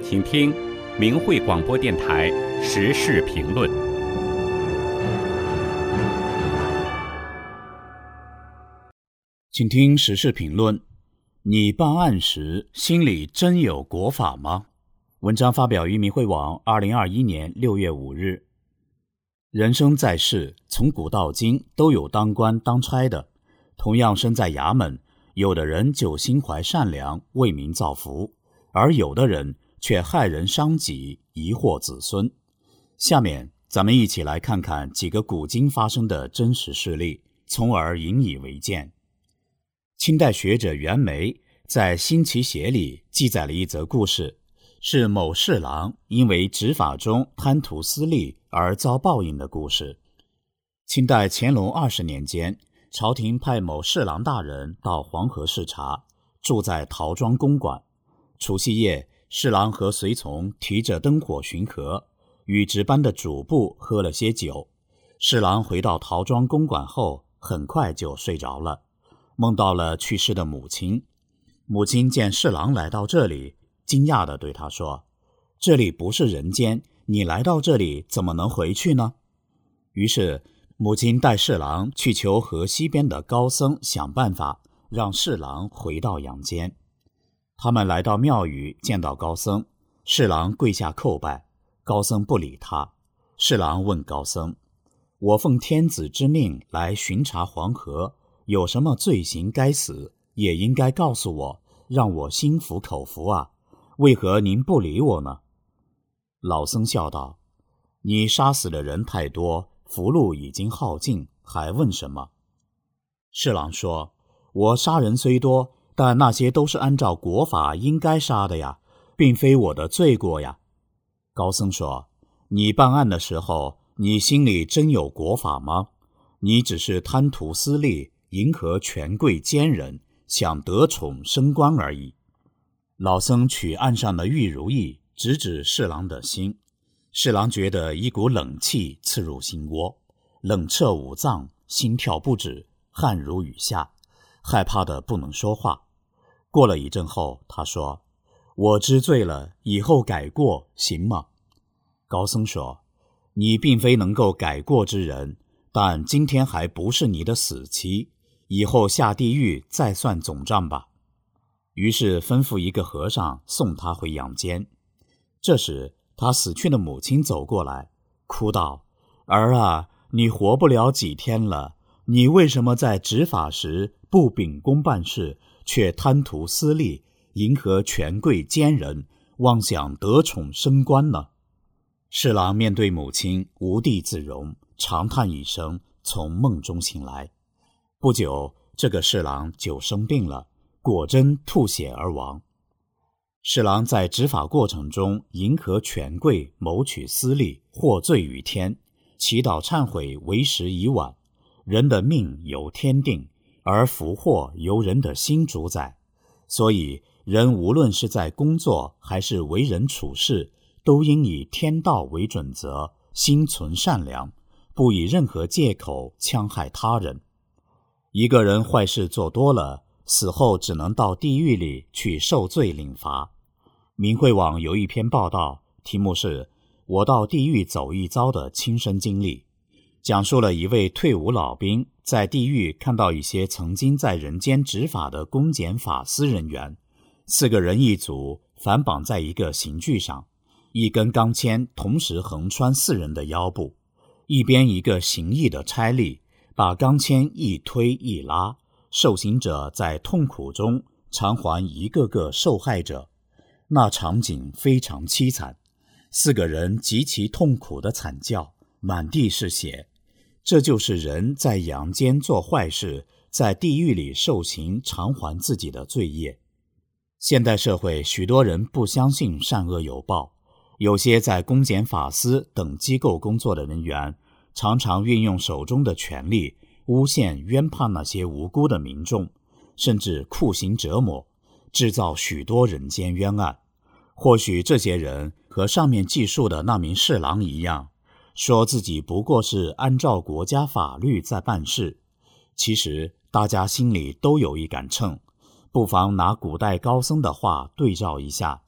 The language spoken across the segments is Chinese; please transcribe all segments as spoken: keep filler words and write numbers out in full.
请听明慧广播电台时事评论。 请听时事评论。你办案时心里真有国法吗？文章发表于明慧网二零二一年六月五日。人生在世，从古到今都有当官当差的，同样身在衙门，有的人就心怀善良，为民造福，而有的人却害人伤己，贻祸子孙。下面咱们一起来看看几个古今发生的真实事例，从而引以为鉴。清代学者袁枚在《新奇写》里记载了一则故事，是某侍郎因为执法中贪图私利而遭报应的故事。清代乾隆二十年间，朝廷派某侍郎大人到黄河视察，住在陶庄公馆。除夕夜，侍郎和随从提着灯火巡河，与值班的主簿喝了些酒。侍郎回到陶庄公馆后，很快就睡着了，梦到了去世的母亲。母亲见侍郎来到这里，惊讶地对他说：“这里不是人间，你来到这里怎么能回去呢？”于是母亲带侍郎去求河西边的高僧想办法，让侍郎回到阳间。他们来到庙宇，见到高僧，侍郎跪下叩拜，高僧不理他。侍郎问高僧：“我奉天子之命来巡查黄河，有什么罪行该死，也应该告诉我，让我心服口服啊，为何您不理我呢？”老僧笑道：“你杀死的人太多，福禄已经耗尽，还问什么？”侍郎说：“我杀人虽多，但那些都是按照国法应该杀的呀，并非我的罪过呀。”高僧说：“你办案的时候，你心里真有国法吗？你只是贪图私利，迎合权贵奸人，想得宠升官而已。”老僧取案上的玉如意直指侍郎的心，侍郎觉得一股冷气刺入心窝，冷彻五脏，心跳不止，汗如雨下，害怕得不能说话。过了一阵后，他说：“我知罪了，以后改过行吗？”高僧说：“你并非能够改过之人，但今天还不是你的死期，以后下地狱再算总账吧。”于是吩咐一个和尚送他回阳间。这时他死去的母亲走过来，哭道：“儿啊，你活不了几天了，你为什么在执法时不秉公办事，却贪图私利，迎合权贵奸人，妄想得宠升官呢？”侍郎面对母亲无地自容，长叹一声，从梦中醒来。不久，这个侍郎就生病了，果真吐血而亡。侍郎在执法过程中迎合权贵，谋取私利，获罪于天，祈祷忏悔为时已晚。人的命由天定，而福祸由人的心主宰，所以人无论是在工作还是为人处事，都应以天道为准则，心存善良，不以任何借口戕害他人。一个人坏事做多了，死后只能到地狱里去受罪领罚。明慧网有一篇报道，题目是《我到地狱走一遭》的亲身经历，讲述了一位退伍老兵在地狱看到一些曾经在人间执法的公检法司人员，四个人一组，反绑在一个刑具上，一根钢钎同时横穿四人的腰部，一边一个行役的差吏把钢钎一推一拉，受刑者在痛苦中偿还一个个受害者。那场景非常凄惨，四个人极其痛苦的惨叫，满地是血。这就是人在阳间做坏事，在地狱里受刑偿还自己的罪业。现代社会许多人不相信善恶有报，有些在公检法司等机构工作的人员，常常运用手中的权力诬陷冤判那些无辜的民众，甚至酷刑折磨，制造许多人间冤案。或许这些人和上面记述的那名侍郎一样，说自己不过是按照国家法律在办事。其实大家心里都有一杆秤，不妨拿古代高僧的话对照一下。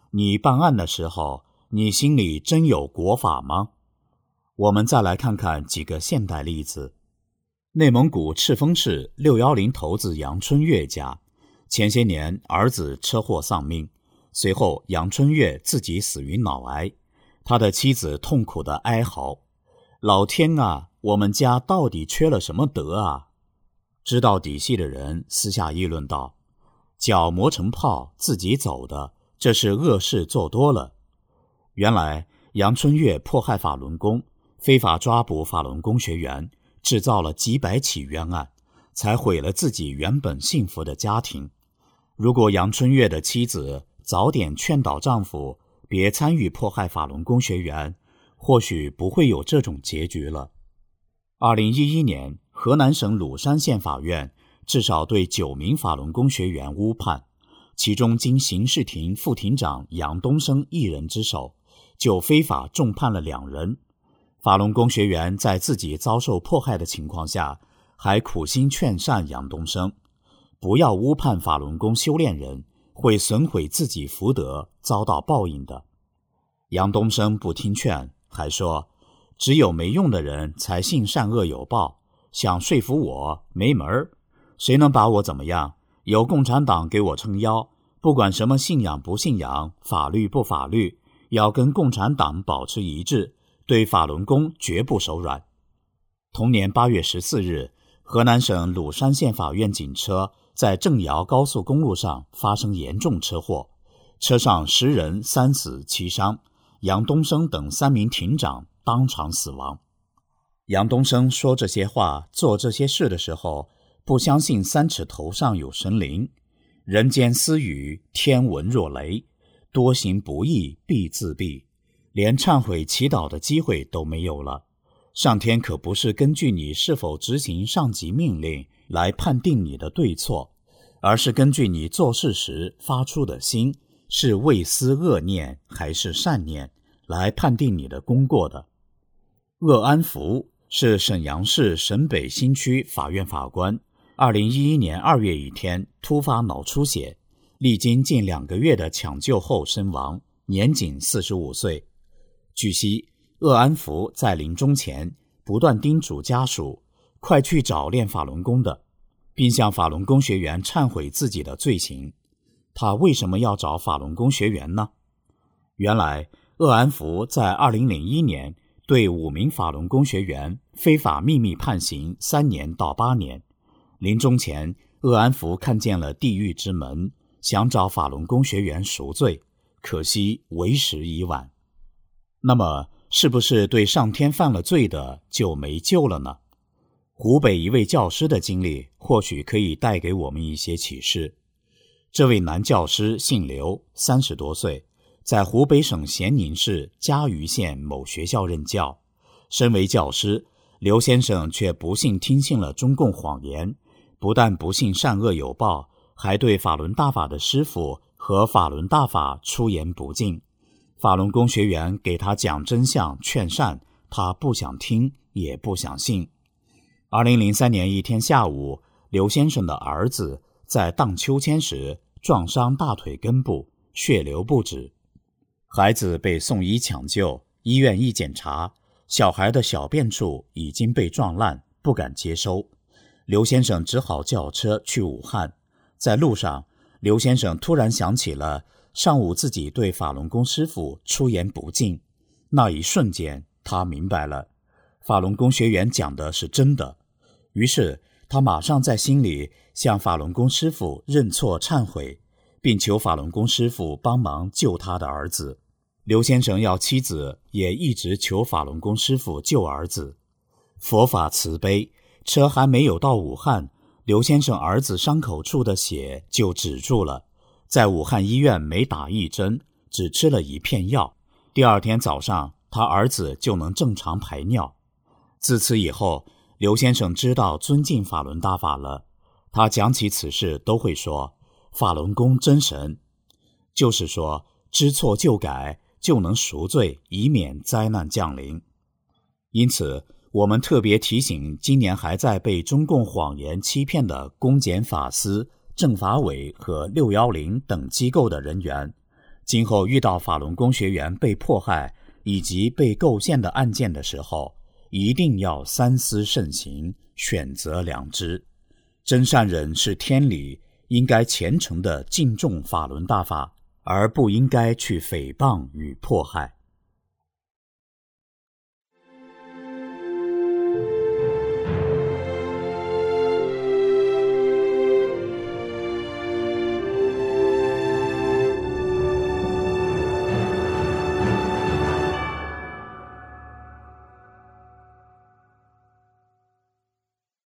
你办案的时候，你心里真有国法吗？我们再来看看几个现代例子。内蒙古赤峰市六一零头子杨春月家，前些年儿子车祸丧命，随后杨春月自己死于脑癌，他的妻子痛苦地哀嚎：老天啊，我们家到底缺了什么德啊？知道底细的人私下议论道：脚磨成泡自己走的，这是恶事做多了。原来杨春月迫害法轮功，非法抓捕法轮功学员，制造了几百起冤案，才毁了自己原本幸福的家庭。如果杨春月的妻子早点劝导丈夫别参与迫害法轮功学员，或许不会有这种结局了。二零一一年，河南省鲁山县法院至少对九名法轮功学员误判，其中经刑事庭副庭长杨东升一人之手，就非法重判了两人。法轮功学员在自己遭受迫害的情况下，还苦心劝善杨东升，不要误判法轮功修炼人，会损毁自己福德，遭到报应的。杨东升不听劝，还说只有没用的人才信善恶有报，想说服我没门儿，谁能把我怎么样？有共产党给我撑腰，不管什么信仰不信仰，法律不法律，要跟共产党保持一致，对法轮功绝不手软。同年八月十四日，河南省鲁山县法院警车在正遥高速公路上发生严重车祸，车上十人三死七伤，杨东升等三名庭长当场死亡。杨东升说这些话做这些事的时候，不相信三尺头上有神灵，人间私语，天闻若雷，多行不义必自毙，连忏悔祈祷的机会都没有了。上天可不是根据你是否执行上级命令来判定你的对错，而是根据你做事时发出的心是为思恶念还是善念来判定你的功过的。鄂安福是沈阳市沈北新区法院法官，二零一一年二月一天突发脑出血，历经近两个月的抢救后身亡，年仅四十五岁。据悉，鄂安福在临终前不断叮嘱家属快去找练法轮功的，并向法轮功学员忏悔自己的罪行。他为什么要找法轮功学员呢？原来鄂安福在二零零一年对五名法轮功学员非法秘密判刑三年到八年。临终前，鄂安福看见了地狱之门，想找法轮功学员赎罪，可惜为时已晚。那么是不是对上天犯了罪的就没救了呢？湖北一位教师的经历或许可以带给我们一些启示。这位男教师姓刘，三十多岁，在湖北省咸宁市嘉鱼县某学校任教。身为教师，刘先生却不幸听信了中共谎言，不但不信善恶有报，还对法轮大法的师父和法轮大法出言不敬。法轮功学员给他讲真相劝善，他不想听也不想信。二零零三年一天下午，刘先生的儿子在荡秋千时撞伤大腿根部，血流不止。孩子被送医抢救，医院一检查，小孩的小便处已经被撞烂，不敢接收。刘先生只好叫车去武汉。在路上，刘先生突然想起了上午自己对法轮功师父出言不敬，那一瞬间他明白了，法轮功学员讲的是真的。于是他马上在心里向法轮功师父认错忏悔，并求法轮功师父帮忙救他的儿子。刘先生要妻子也一直求法轮功师父救儿子。佛法慈悲，车还没有到武汉，刘先生儿子伤口处的血就止住了。在武汉医院没打一针，只吃了一片药，第二天早上他儿子就能正常排尿。自此以后，刘先生知道尊敬法轮大法了。他讲起此事都会说法轮功真神，就是说知错就改，就能赎罪，以免灾难降临。因此我们特别提醒今年还在被中共谎言欺骗的公检法司、政法委和六一零等机构的人员， 今后遇到法轮功学员被迫害以及被构陷的案件的时候，一定要三思慎行，选择良知。真善忍是天理，应该虔诚地敬重法轮大法，而不应该去诽谤与迫害。